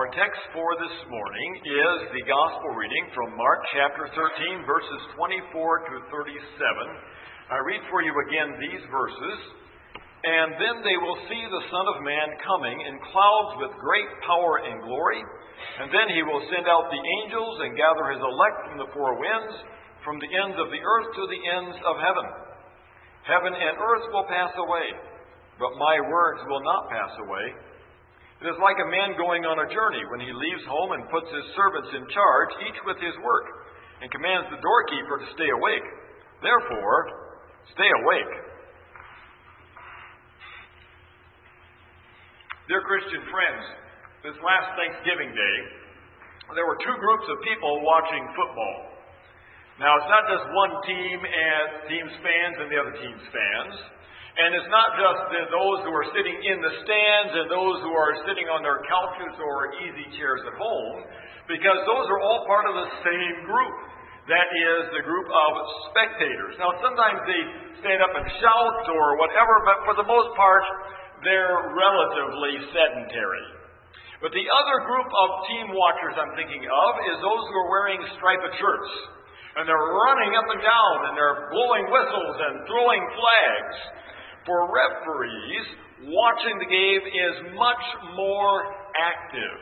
Our text for this morning is the gospel reading from Mark chapter 13, verses 24 to 37. I read for you again these verses. And then they will see the Son of Man coming in clouds with great power and glory. And then he will send out the angels and gather his elect from the four winds, from the ends of the earth to the ends of heaven. Heaven and earth will pass away, but my words will not pass away. It is like a man going on a journey when he leaves home and puts his servants in charge, each with his work, and commands the doorkeeper to stay awake. Therefore, stay awake. Dear Christian friends, this last Thanksgiving Day, there were two groups of people watching football. Now, it's not just one team's fans and the other team's fans. And it's not just those who are sitting in the stands and those who are sitting on their couches or easy chairs at home, because those are all part of the same group. That is the group of spectators. Now, sometimes they stand up and shout or whatever, but for the most part, they're relatively sedentary. But the other group of team watchers I'm thinking of is those who are wearing striped shirts. And they're running up and down, and they're blowing whistles and throwing flags. For referees, watching the game is much more active.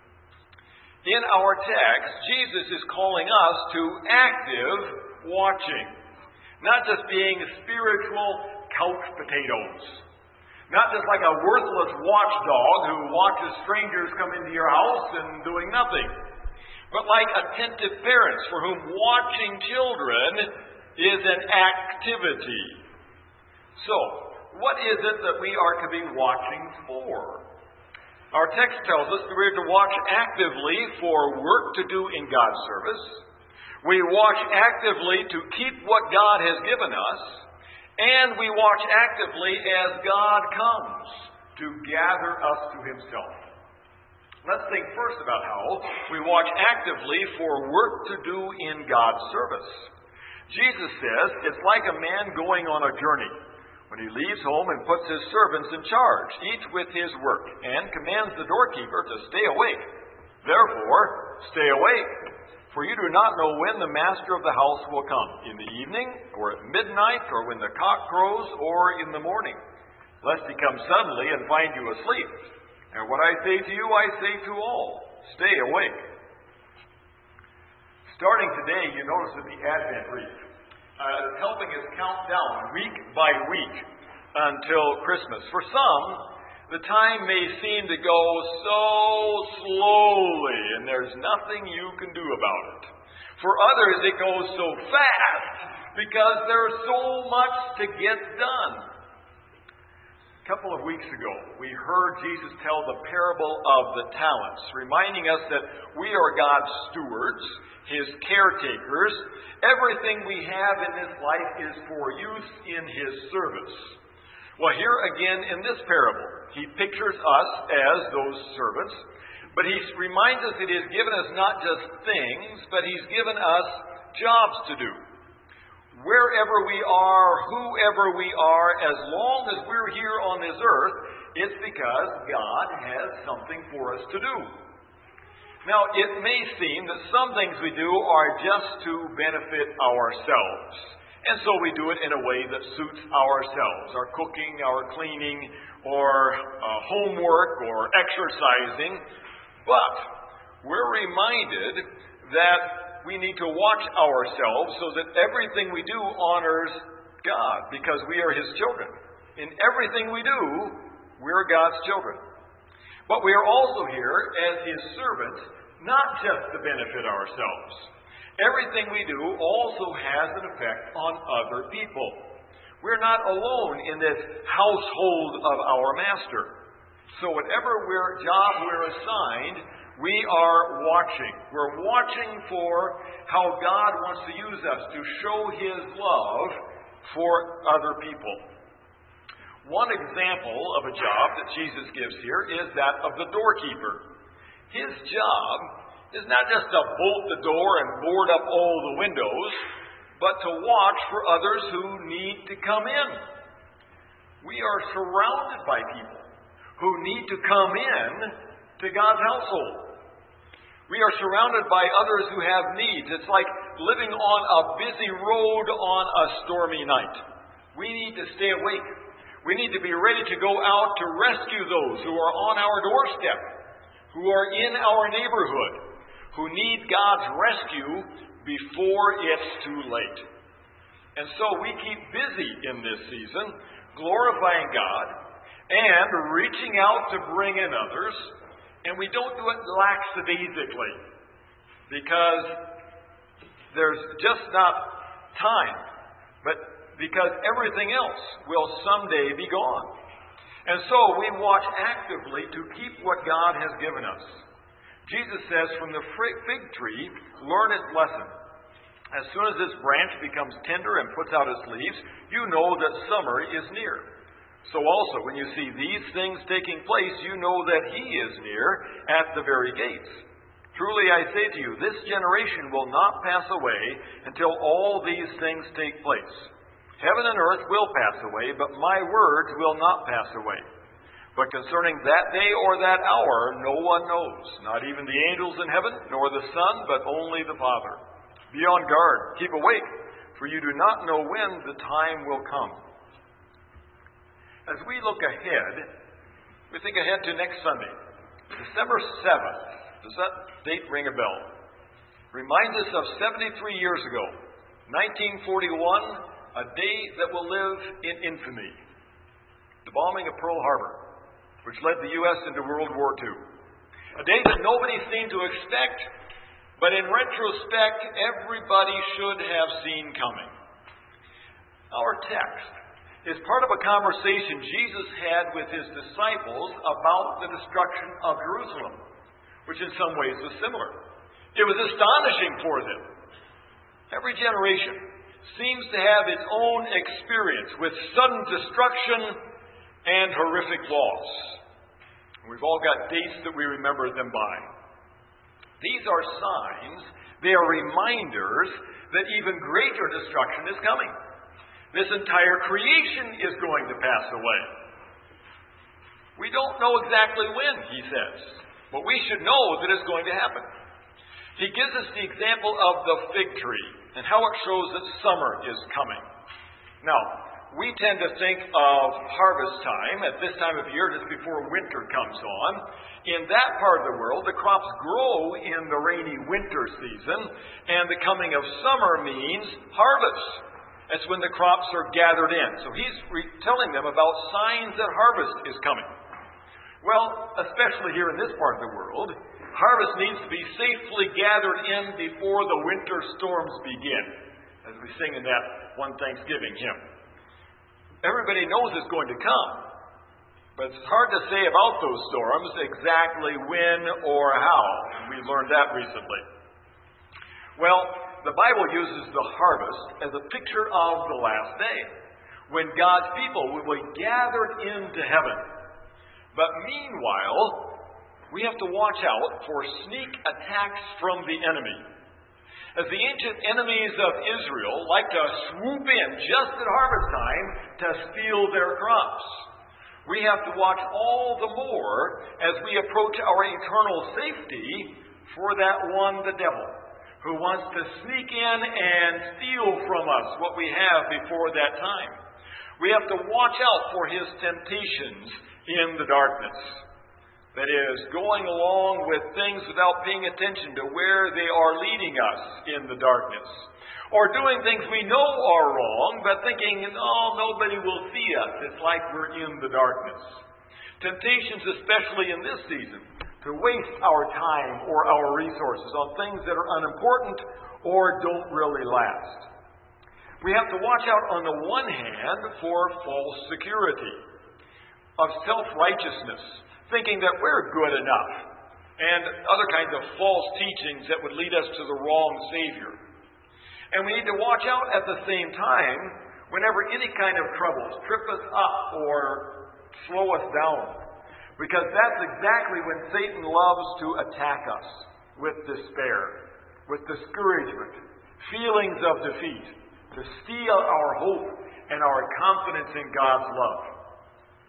In our text, Jesus is calling us to active watching. Not just being spiritual couch potatoes. Not just like a worthless watchdog who watches strangers come into your house and doing nothing. But like attentive parents for whom watching children is an activity. So, what is it that we are to be watching for? Our text tells us that we are to watch actively for work to do in God's service. We watch actively to keep what God has given us. And we watch actively as God comes to gather us to Himself. Let's think first about how we watch actively for work to do in God's service. Jesus says it's like a man going on a journey when he leaves home and puts his servants in charge, each with his work, and commands the doorkeeper to stay awake. Therefore, stay awake, for you do not know when the master of the house will come, in the evening, or at midnight, or when the cock crows, or in the morning, lest he come suddenly and find you asleep. And what I say to you, I say to all, stay awake. Starting today, you notice that the Advent wreath is helping us count down week by week until Christmas. For some, the time may seem to go so slowly, and there's nothing you can do about it. For others, it goes so fast because there's so much to get done. A couple of weeks ago, we heard Jesus tell the parable of the talents, reminding us that we are God's stewards, His caretakers. Everything we have in this life is for use in His service. Well, here again in this parable, He pictures us as those servants, but He reminds us that He has given us not just things, but He's given us jobs to do. Wherever we are, whoever we are, as long as we're here on this earth, it's because God has something for us to do. Now, it may seem that some things we do are just to benefit ourselves. And so we do it in a way that suits ourselves. Our cooking, our cleaning, or homework, or exercising. But we're reminded that we need to watch ourselves so that everything we do honors God, because we are His children. In everything we do, we're God's children. But we are also here as His servants, not just to benefit ourselves. Everything we do also has an effect on other people. We're not alone in this household of our Master. So whatever job we're assigned, we are watching. We're watching for how God wants to use us to show His love for other people. One example of a job that Jesus gives here is that of the doorkeeper. His job is not just to bolt the door and board up all the windows, but to watch for others who need to come in. We are surrounded by people who need to come in to God's household. We are surrounded by others who have needs. It's like living on a busy road on a stormy night. We need to stay awake. We need to be ready to go out to rescue those who are on our doorstep, who are in our neighborhood, who need God's rescue before it's too late. And so we keep busy in this season, glorifying God and reaching out to bring in others. And we don't do it lackadaisically because there's just not time, but because everything else will someday be gone. And so we watch actively to keep what God has given us. Jesus says, from the fig tree, learn its lesson. As soon as this branch becomes tender and puts out its leaves, you know that summer is near. So also, when you see these things taking place, you know that He is near at the very gates. Truly I say to you, this generation will not pass away until all these things take place. Heaven and earth will pass away, but my words will not pass away. But concerning that day or that hour, no one knows, not even the angels in heaven, nor the Son, but only the Father. Be on guard, keep awake, for you do not know when the time will come. As we look ahead, we think ahead to next Sunday, December 7th. Does that date ring a bell? Reminds us of 73 years ago, 1941, a day that will live in infamy. The bombing of Pearl Harbor, which led the U.S. into World War II. A day that nobody seemed to expect, but in retrospect, everybody should have seen coming. Our text is part of a conversation Jesus had with His disciples about the destruction of Jerusalem, which in some ways was similar. It was astonishing for them. Every generation seems to have its own experience with sudden destruction and horrific loss. We've all got dates that we remember them by. These are signs, they are reminders that even greater destruction is coming. This entire creation is going to pass away. We don't know exactly when, He says, but we should know that it's going to happen. He gives us the example of the fig tree and how it shows that summer is coming. Now, we tend to think of harvest time at this time of year just before winter comes on. In that part of the world, the crops grow in the rainy winter season, and the coming of summer means harvest. That's when the crops are gathered in. So He's telling them about signs that harvest is coming. Well, especially here in this part of the world, harvest needs to be safely gathered in before the winter storms begin, as we sing in that one Thanksgiving hymn. Everybody knows it's going to come, but it's hard to say about those storms exactly when or how. We learned that recently. Well, the Bible uses the harvest as a picture of the last day, when God's people will be gathered into heaven. But meanwhile, we have to watch out for sneak attacks from the enemy. As the ancient enemies of Israel like to swoop in just at harvest time to steal their crops. We have to watch all the more as we approach our eternal safety for that one, the devil, who wants to sneak in and steal from us what we have before that time. We have to watch out for his temptations in the darkness. That is, going along with things without paying attention to where they are leading us in the darkness. Or doing things we know are wrong, but thinking, oh, nobody will see us. It's like we're in the darkness. Temptations, especially in this season, to waste our time or our resources on things that are unimportant or don't really last. We have to watch out on the one hand for false security, of self-righteousness, thinking that we're good enough, and other kinds of false teachings that would lead us to the wrong Savior. And we need to watch out at the same time whenever any kind of troubles trip us up or slow us down, because that's exactly when Satan loves to attack us with despair, with discouragement, feelings of defeat, to steal our hope and our confidence in God's love.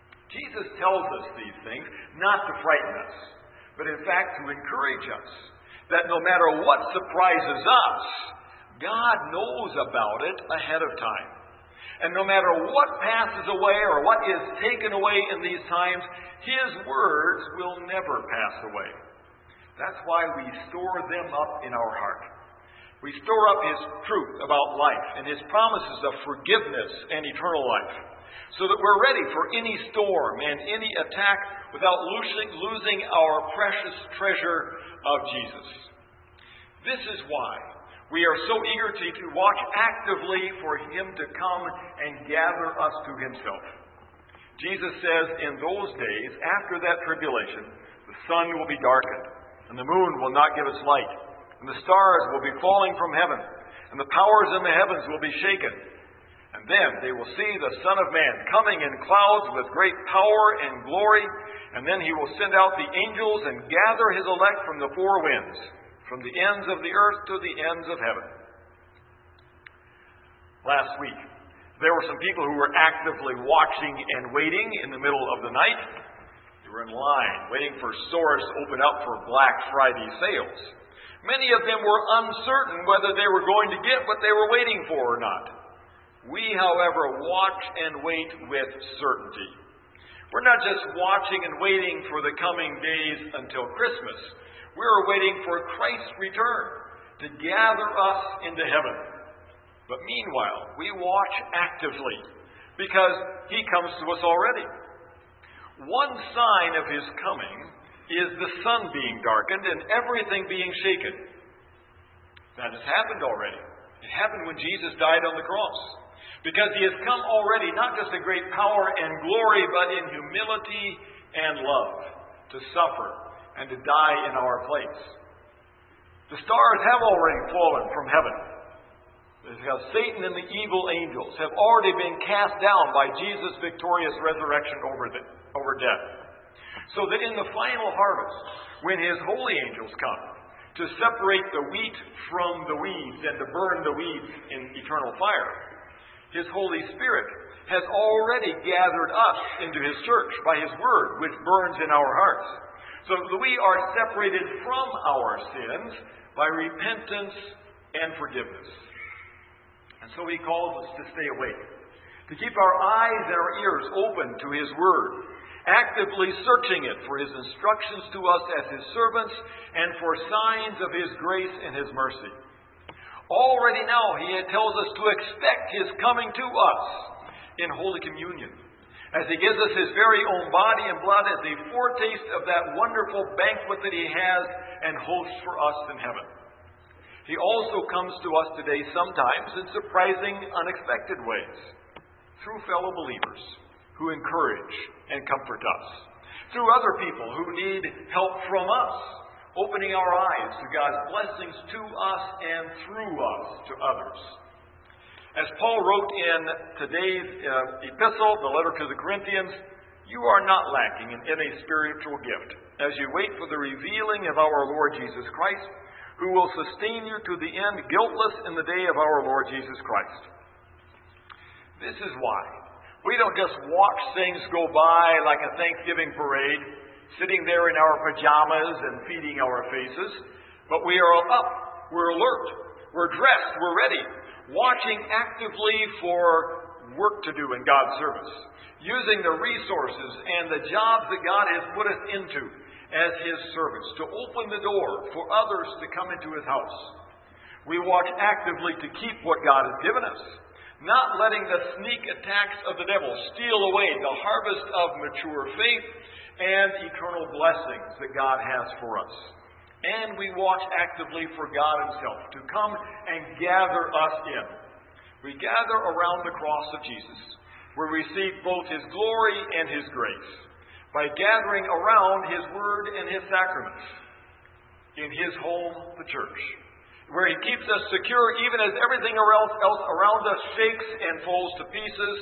Jesus tells us these things not to frighten us, but in fact to encourage us. That no matter what surprises us, God knows about it ahead of time. And no matter what passes away or what is taken away in these times, His words will never pass away. That's why we store them up in our heart. We store up His truth about life and His promises of forgiveness and eternal life, so that we're ready for any storm and any attack without losing our precious treasure of Jesus. This is why we are so eager to watch actively for Him to come and gather us to Himself. Jesus says, in those days, after that tribulation, the sun will be darkened, and the moon will not give its light, and the stars will be falling from heaven, and the powers in the heavens will be shaken. And then they will see the Son of Man coming in clouds with great power and glory, and then He will send out the angels and gather His elect from the four winds, from the ends of the earth to the ends of heaven. Last week, there were some people who were actively watching and waiting in the middle of the night. They were in line, waiting for stores to open up for Black Friday sales. Many of them were uncertain whether they were going to get what they were waiting for or not. We, however, watch and wait with certainty. We're not just watching and waiting for the coming days until Christmas. We're waiting for Christ's return to gather us into heaven. But meanwhile, we watch actively because He comes to us already. One sign of His coming is the sun being darkened and everything being shaken. That has happened already. It happened when Jesus died on the cross. Because He has come already, not just in great power and glory, but in humility and love, to suffer and to die in our place. The stars have already fallen from heaven. Because Satan and the evil angels have already been cast down by Jesus' victorious resurrection over death. So that in the final harvest, when His holy angels come to separate the wheat from the weeds and to burn the weeds in eternal fire, His Holy Spirit has already gathered us into His church by His Word, which burns in our hearts. So that we are separated from our sins by repentance and forgiveness. And so He calls us to stay awake, to keep our eyes and our ears open to His Word, actively searching it for His instructions to us as His servants and for signs of His grace and His mercy. Already now He tells us to expect His coming to us in Holy Communion, as He gives us His very own body and blood as a foretaste of that wonderful banquet that He has and hosts for us in heaven. He also comes to us today sometimes in surprising, unexpected ways, through fellow believers who encourage and comfort us, through other people who need help from us, opening our eyes to God's blessings to us and through us to others. As Paul wrote in today's epistle, the letter to the Corinthians, you are not lacking in any spiritual gift as you wait for the revealing of our Lord Jesus Christ, who will sustain you to the end, guiltless in the day of our Lord Jesus Christ. This is why we don't just watch things go by like a Thanksgiving parade, sitting there in our pajamas and feeding our faces, but we are up, we're alert, we're dressed, we're ready, watching actively for work to do in God's service, using the resources and the jobs that God has put us into as His servants to open the door for others to come into His house. We watch actively to keep what God has given us, not letting the sneak attacks of the devil steal away the harvest of mature faith and eternal blessings that God has for us. And we watch actively for God Himself to come and gather us in. We gather around the cross of Jesus, where we receive both His glory and His grace, by gathering around His Word and His sacraments, in His home, the church, where He keeps us secure even as everything else around us shakes and falls to pieces,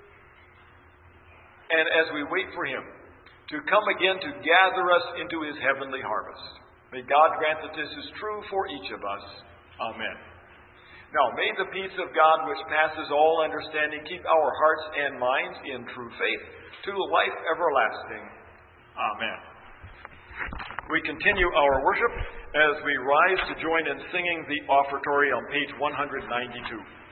and as we wait for Him to come again to gather us into His heavenly harvest. May God grant that this is true for each of us. Amen. Now, may the peace of God, which passes all understanding, keep our hearts and minds in true faith to life everlasting. Amen. we continue our worship as we rise to join in singing the offertory on page 192.